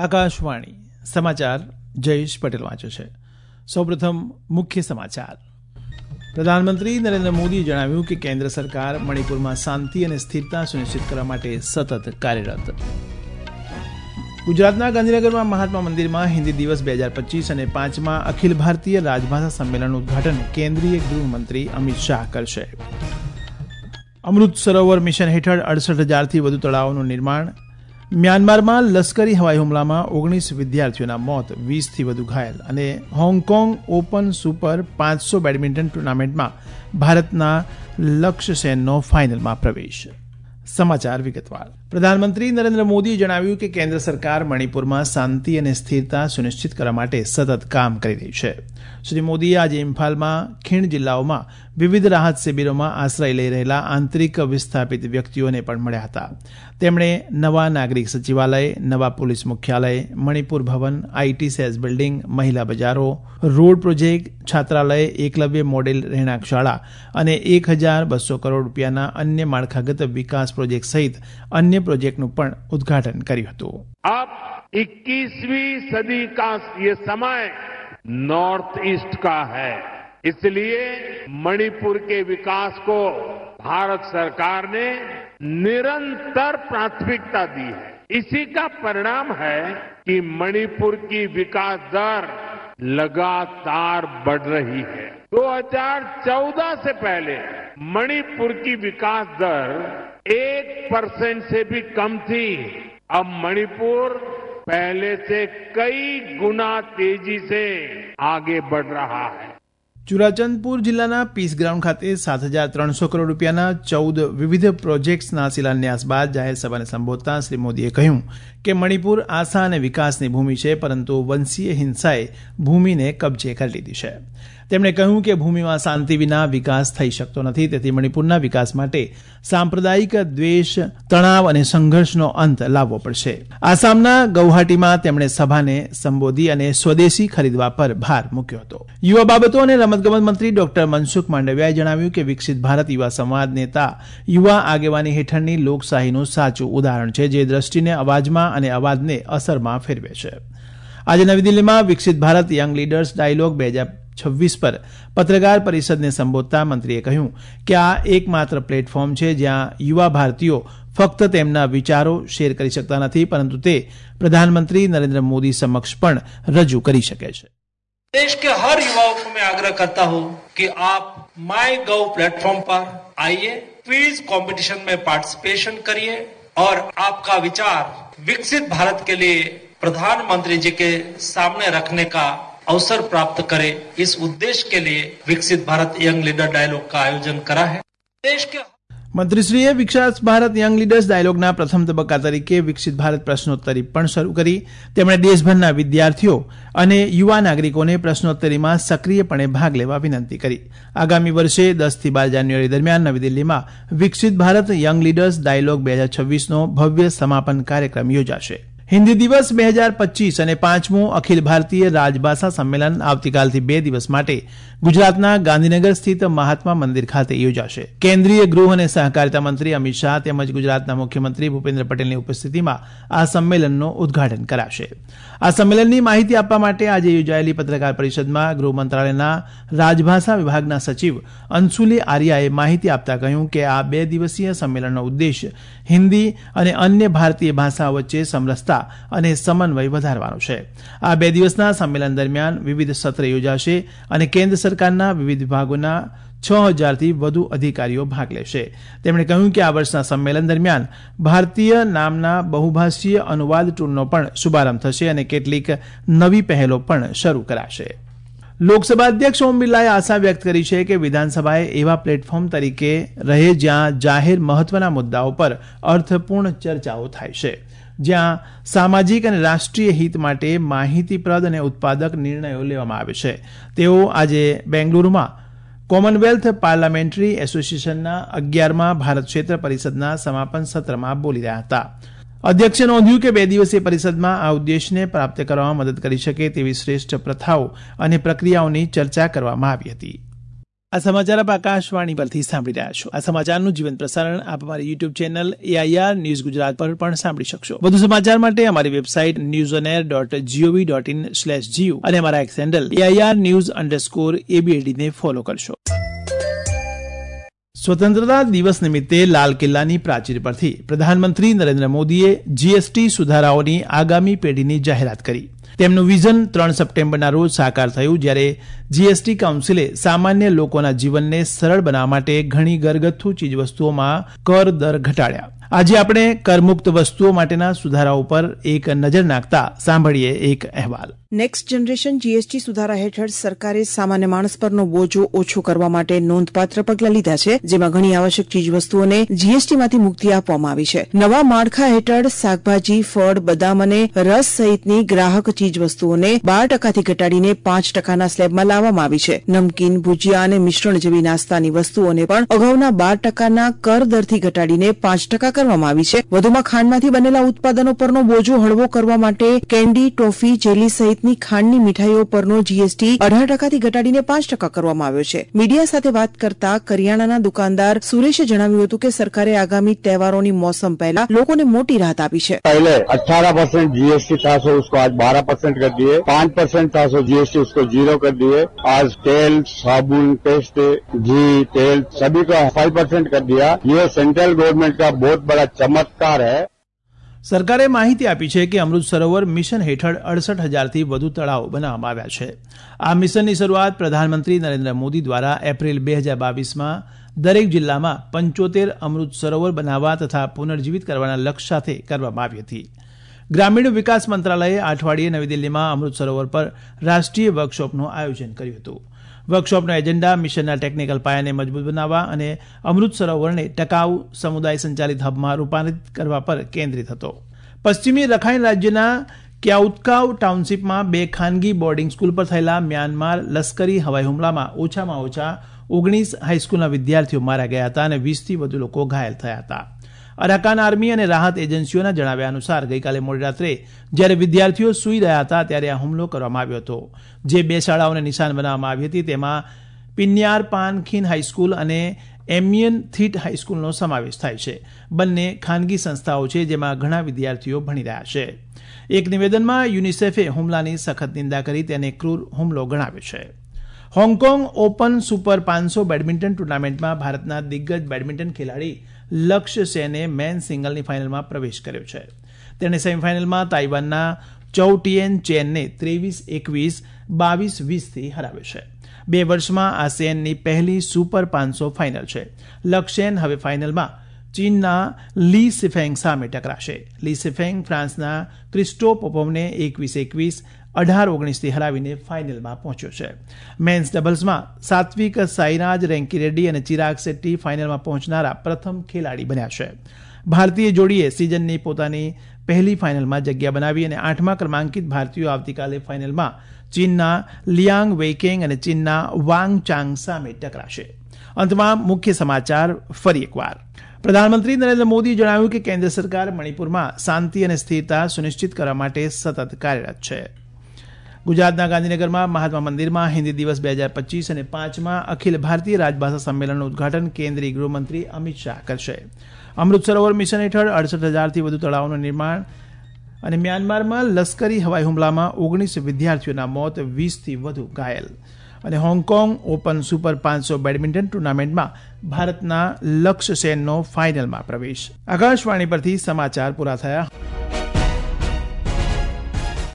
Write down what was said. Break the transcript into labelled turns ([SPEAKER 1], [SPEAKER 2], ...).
[SPEAKER 1] આકાશવાણી સમાચાર જયેશ પટેલ વાંચે છે. સૌપ્રથમ મુખ્ય સમાચાર. પ્રધાનમંત્રી નરેન્દ્ર મોદીએ જણાવ્યું કે કેન્દ્ર સરકાર મણિપુરમાં શાંતિ અને સ્થિરતા સુનિશ્ચિત કરવા માટે સતત કાર્યરત. ગુજરાતના ગાંધીનગરમાં મહાત્મા મંદિરમાં હિન્દી દિવસ 2025 અને 5મા અખિલ ભારતીય રાજભાષા સંમેલનનું ઉદઘાટન કેન્દ્રીય ગૃહમંત્રી અમિત શાહ કરશે. અમૃત સરોવર મિશન હેઠળ 68,000થી વધુ તળાવોનું નિર્માણ. મ્યાનમારમાં લશ્કરી હવાઈ હુમલામાં 19 વિદ્યાર્થીઓના મોત, 20થી વધુ ઘાયલ. અને હોંગકોંગ ઓપન સુપર 500 બેડમિન્ટન ટુર્નામેન્ટમાં ભારતના લક્ષ્ય સેનનો ફાઇનલમાં પ્રવેશ. સમાચાર વિગતવાર. પ્રધાનમંત્રી નરેન્દ્ર મોદીએ જણાવ્યું કે કેન્દ્ર સરકાર મણિપુરમાં શાંતિ અને સ્થિરતા સુનિશ્ચિત કરવા માટે સતત કામ કરી રહી છે. શ્રી મોદીએ આજે ઇમ્ફાલમાં ખીણ જિલ્લાઓમાં વિવિધ રાહત શિબિરોમાં આશ્રય લઈ રહેલા આંતરિક વિસ્થાપિત વ્યક્તિઓને પણ મળ્યા હતા. તેમણે નવા નાગરિક સચિવાલય, નવા પોલીસ મુખ્યાલય, મણિપુર ભવન, આઈટી સેઝ બિલ્ડિંગ, મહિલા બજારો, રોડ પ્રોજેક્ટ, છાત્રાલય, એકલવ્ય મોડેલ રહેણાંક શાળા અને 1,200 કરોડ રૂપિયાના અન્ય માળખાગત વિકાસ પ્રોજેક્ટ સહિત અન્ય પ્રોજેક્ટનું પણ ઉદઘાટન કર્યું હતું.
[SPEAKER 2] अब 21वीं सदी का ये समय नॉर्थ ईस्ट का है, इसलिए मणिपुर के विकास को भारत सरकार ने निरंतर प्राथमिकता दी है. इसी का परिणाम है कि मणिपुर की विकास दर लगातार बढ़ रही है. 2014 से पहले मणिपुर की विकास दर 1% से भी कम थी. अब मणिपुर पहले से कई गुना तेजी से आगे बढ़ रहा है.
[SPEAKER 1] ચુરાચંદપુર જિલ્લાના પીસ ગ્રાઉન્ડ ખાતે 7,300 કરોડ રૂપિયાના 14 વિવિધ પ્રોજેક્ટ્સના શિલાન્યાસ બાદ જાહેર સભાને સંબોધતા શ્રી મોદીએ કહ્યું કે મણિપુર આશા અને વિકાસની ભૂમિ છે, પરંતુ વંશીય હિંસાએ ભૂમિને કબજે કરી લીધી છે. તેમણે કહ્યું કે ભૂમિમાં શાંતિ વિના વિકાસ થઈ શકતો નથી. તેથી મણિપુરના વિકાસ માટે સાંપ્રદાયિક દ્વેષ, તણાવ અને સંઘર્ષનો અંત લાવવો પડશે. આસામના ગૌહાટીમાં તેમણે સભાને સંબોધી અને સ્વદેશી ખરીદવા પર ભાર મૂક્યો હતો. યુવા બાબતો અને રમતગમત મંત્રી ડોક્ટર મનસુખ માંડવિયાએ જણાવ્યું કે વિકસિત ભારત યુવા સંવાદ નેતા યુવા આગેવાની હેઠળની લોકશાહીનું સાચું ઉદાહરણ છે, જે દ્રષ્ટિને અવાજમાં અને અવાજને અસરમાં ફેરવે છે. આજે નવી દિલ્હીમાં Viksit Bharat young leaders dialog 2026 પર પત્રકાર પરિષદને સંબોધતા મંત્રીએ કહ્યું કે આ એકમાત્ર પ્લેટફોર્મ છે જ્યાં યુવા ભારતીયો ફક્ત તેમના વિચારો શેર કરી શકતા નથી, પરંતુ તે પ્રધાનમંત્રી નરેન્દ્ર મોદી સમક્ષ પણ રજૂ કરી શકે છે.
[SPEAKER 3] देश के हर युवाओं को मैं आग्रह करता हूं कि आप MyGov प्लेटफॉर्म पर आइए, क्विज कंपटीशन में पार्टिसिपेशन करिए और आपका विचार विकसित भारत के लिए प्रधानमंत्री जी के सामने रखने का अवसर प्राप्त करे. इस उद्देश्य के लिए विकसित भारत यंग लीडर डायलॉग का आयोजन करा है. देश के
[SPEAKER 1] મંત્રીશ્રીએ વિકસિત ભારત યંગ લીડર્સ ડાયલોગના પ્રથમ તબક્કા તરીકે વિકસિત ભારત પ્રશ્નોત્તરી પણ શરૂ કરી. તેમણે દેશભરના વિદ્યાર્થીઓ અને યુવા નાગરિકોને પ્રશ્નોત્તરીમાં સક્રિયપણે ભાગ લેવા વિનંતી કરી. આગામી વર્ષે 10 થી 12 જાન્યુઆરી દરમિયાન નવી દિલ્હીમાં Viksit Bharat young leaders dialogue 2026નો ભવ્ય સમાપન કાર્યક્રમ યોજાશે. હિન્દી દિવસ 2025 અને 5મું અખિલ ભારતીય રાજભાષા સંમેલન આવતીકાલથી 2 દિવસ માટે ગુજરાતના ગાંધીનગર સ્થિત મહાત્મા મંદિર ખાતે યોજાશે. કેન્દ્રીય ગૃહ અને સહકારિતા મંત્રી અમિત શાહ તેમજ ગુજરાતના મુખ્યમંત્રી ભૂપેન્દ્ર પટેલની ઉપસ્થિતિમાં આ સંમેલનનું ઉદઘાટન કરાશે. આ સંમેલનની માહિતી આપવા માટે આજે યોજાયેલી પત્રકાર પરિષદમાં ગૃહ મંત્રાલયના રાજભાષા વિભાગના સચિવ અંશુલી આર્યાએ માહિતી આપતા કહ્યું કે આ 2 દિવસીય સંમેલનનો ઉદ્દેશ હિન્દી અને અન્ય ભારતીય ભાષાઓ વચ્ચે સમરસતા અને સમન્વય વધારવાનો છે. આ 2 દિવસના સંમેલન દરમિયાન વિવિધ સત્ર યોજાશે અને કેન્દ્ર સરકારના વિવિધ વિભાગોના 6,000થી વધુ અધિકારીઓ ભાગ લેશે. તેમણે કહ્યું કે આ વર્ષના સંમેલન દરમિયાન ભારતીય નામના બહુભાષીય અનુવાદ ટૂલનો પણ શુભારંભ થશે અને કેટલીક નવી પહેલો પણ શરૂ કરાશે. લોકસભા અધ્યક્ષ ઓમ બિરલાએ આશા વ્યક્ત કરી છે કે વિધાનસભાએ એવા પ્લેટફોર્મ તરીકે રહે જ્યાં જાહેર મહત્વના મુદ્દાઓ પર અર્થપૂર્ણ ચર્ચાઓ થાય છે, જ્યાં સામાજિક અને રાષ્ટ્રીય હિત માટે માહિતીપ્રદ અને ઉત્પાદક નિર્ણયો લેવામાં આવે છે. તેઓ આજે બેંગલુરુમાં કોમનવેલ્થ પાર્લામેન્ટરી એસોસિએશનના 11મા ભારત ક્ષેત્ર પરિષદના સમાપન સત્રમાં બોલી રહ્યા હતા. અધ્યક્ષે નોંધ્યું કે 2 દિવસીય પરિષદમાં આ ઉદ્દેશને પ્રાપ્ત કરવામાં મદદ કરી શકે તેવી શ્રેષ્ઠ પ્રથાઓ અને પ્રક્રિયાઓની ચર્ચા કરવામાં આવી હતી. આ સમાચાર આપ આકાશવાણી પરથી સાંભળી રહ્યા છો. આ સમાચારનું જીવંત પ્રસારણ આપ અમારી YouTube channel AIR news Gujarat પર પણ સાંભળી શકશો. વધુ સમાચાર માટે અમારી વેબસાઇટ newsonair.gov.in/gu અને અમારા એક્સ હેન્ડલ AIR_news_ABAD ને ફોલો કરશો. સ્વતંત્રતા દિવસ નિમિત્તે લાલ કિલ્લાની પ્રાચીર પરથી પ્રધાનમંત્રી નરેન્દ્ર મોદીએ GST સુધારાઓની આગામી પેઢીની જાહેરાત કરી. તેમનું વિઝન 3 સપ્ટેમ્બરના રોજ સાકાર થયું, જ્યારે GST કાઉન્સિલે સામાન્ય લોકોના જીવનને સરળ બનાવવા માટે ઘણી ઘરગથ્થુ ચીજવસ્તુઓમાં કર દર ઘટાડ્યા. આજે આપણે કરમુક્ત વસ્તુઓ માટેના સુધારાઓ પર એક નજર નાખતા સાંભળીએ એક અહેવાલ.
[SPEAKER 4] નેક્સ્ટ જનરેશન GST સુધારા હેઠળ સરકારે સામાન્ય માણસ પરનો બોજો ઓછો કરવા માટે નોંધપાત્ર પગલાં લીધા છે, જેમાં ઘણી આવશ્યક ચીજવસ્તુઓને GSTમાંથી મુક્તિ આપવામાં આવી છે. નવા માળખા હેઠળ શાકભાજી, ફળ, બદામ અને રસ સહિતની ગ્રાહક ચીજવસ્તુઓને 12% ઘટાડીને 5%ના સ્લેબમાં લાવવામાં આવી છે. નમકીન, ભુજિયા અને મિશ્રણ જેવી નાસ્તાની વસ્તુઓને પણ અગાઉના 12%ના કર દરથી ઘટાડીને 5% કરવામાં આવી છે. વધુમાં ખાંડમાંથી બનેલા ઉત્પાદનો પરનો બોજો હળવો કરવા માટે કેન્ડી, ટોફી, જેલી સહિત ખાંડની મીઠાઈઓ પરનો GST 18%થી ઘટાડીને 5% કરવામાં આવ્યો છે. મીડિયા સાથે વાત કરતા કરિયાણાના દુકાનદાર સુરેશે જણાવ્યું હતું કે સરકારે આગામી તહેવારોની મોસમ પહેલા લોકોને મોટી રાહત આપી છે.
[SPEAKER 5] पहले 18% GST था, सो उसको आज 12% कर दिए. 5% था, सो GST उसको 0 कर दिए. आज तेल, साबुन, पेस्ट, घी, तेल सभी को 5% कर दिया. ये सेंट्रल गवर्नमेंट का बहुत बड़ा चमत्कार है.
[SPEAKER 1] સરકારે માહિતી આપી છે કે અમૃત સરોવર મિશન હેઠળ 68,000થી વધુ તળાવ બનાવવામાં આવ્યા છે. આ મિશનની શરૂઆત પ્રધાનમંત્રી નરેન્દ્ર મોદી દ્વારા એપ્રિલ 2022માં દરેક જિલ્લામાં 75 અમૃત સરોવર બનાવવા તથા પુનર્જીવિત કરવાના લક્ષ્ય સાથે કરવામાં આવી હતી. ગ્રામીણ વિકાસ મંત્રાલયે આ અઠવાડિયે નવી દિલ્હીમાં અમૃત સરોવર પર રાષ્ટ્રીય વર્કશોપનું આયોજન કર્યું હતું. વર્કશોપનો એજન્ડા મિશનના ટેકનિકલ પાયાને મજબૂત બનાવવા અને અમૃત સરોવરને ટકાઉ સમુદાય સંચાલિત હબમાં રૂપાંતરિત કરવા પર કેન્દ્રિત હતો. પશ્ચિમી રખાઇન રાજ્યના ક્યાઉતકાવ ટાઉનશીપમાં 2 ખાનગી બોર્ડિંગ સ્કૂલ પર થયેલા મ્યાનમાર લશ્કરી હવાઈ હુમલામાં ઓછામાં ઓછા 19 હાઈસ્કૂલના વિદ્યાર્થીઓ માર્યા ગયા હતા અને 20થી વધુ લોકો ઘાયલ થયા હતા. અરાકાન આર્મી અને રાહત એજન્સીઓના જણાવ્યા અનુસાર ગઈકાલે મોડી રાત્રે જ્યારે વિદ્યાર્થીઓ સૂઈ રહ્યા હતા ત્યારે આ હુમલો કરવામાં આવ્યો હતો. જે 2 શાળાઓને નિશાન બનાવવામાં આવી હતી તેમાં પિન્યાર પાન ખીન હાઈસ્કૂલ અને એમિયન થીટ હાઈસ્કૂલનો સમાવેશ થાય છે. બંને ખાનગી સંસ્થાઓ છે જેમાં ઘણા વિદ્યાર્થીઓ ભણી રહ્યા છે. એક નિવેદનમાં યુનિસેફે હુમલાની સખત નિંદા કરી તેને ક્રૂર હુમલો ગણાવ્યો છે. હોંગકોંગ ઓપન સુપર 500 બેડમિન્ટન ટુર્નામેન્ટમાં ભારતના દિગ્ગજ બેડમિન્ટન ખેલાડી લક્ષ્ય સેને મેન સિંગલની ફાઇનલમાં પ્રવેશ કર્યો છે. તેણે સેમીફાઇનલમાં તાઇવાનના ચૌ ટિએન ચેનને 23-21, 22-20થી હરાવ્યો છે. 2 વર્ષમાં આ સેનની પહેલી સુપર 500 ફાઇનલ છે. લક્ષ્યન હવે ફાઇનલમાં ચીનના લી સિફેંગ સામે ટકરાશે. લી સિફેંગ ફ્રાન્સના ક્રિસ્ટો પોપોવને 21-21, 18-19થી હરાવીને ફાઇનલમાં પહોંચ્યો છે. મેન્સ ડબલ્સમાં સાત્વિક સાઈરાજ, રેન્કી રેડ્ડી અને ચિરાગ શેટ્ટી ફાઇનલમાં પહોંચનારા પ્રથમ ખેલાડી બન્યા છે. ભારતીય જોડીએ સિઝનની પોતાની પહેલી ફાઇનલમાં જગ્યા બનાવી અને 8મા ક્રમાંકિત ભારતીયો આવતીકાલે ફાઇનલમાં ચીનના લિયાંગ વેઇકેંગ અને ચીનના વાંગ ચાંગ સામે ટકરાશે. અંતમાં મુખ્ય સમાચાર ફરી એકવાર. પ્રધાનમંત્રી નરેન્દ્ર મોદીએ જણાવ્યું કે કેન્દ્ર સરકાર મણિપુરમાં શાંતિ અને સ્થિરતા સુનિશ્ચિત કરવા માટે સતત કાર્યરત છે. ગુજરાતના ગાંધીનગરમાં મહાત્મા મંદિરમાં હિન્દી દિવસ 2025 અને 5મા અખિલ ભારતીય રાજભાષા સંમેલનનું ઉદઘાટન કેન્દ્રીય ગૃહમંત્રી અમિત શાહ કરશે. અમૃત સરોવર મિશન હેઠળ 68,000થી વધુ તળાવોનું નિર્માણ અને મ્યાનમારમાં લશ્કરી હવાઈ હુમલામાં 19 વિદ્યાર્થીઓના મોત, 20થી વધુ ઘાયલ. અને હોંગકોંગ ઓપન સુપર 500 બેડમિન્ટન ટુર્નામેન્ટમાં ભારતના લક્ષ્ય સેનનો ફાઇનલમાં પ્રવેશ. આકાશવાણી પરથી સમાચાર પૂરા થયા.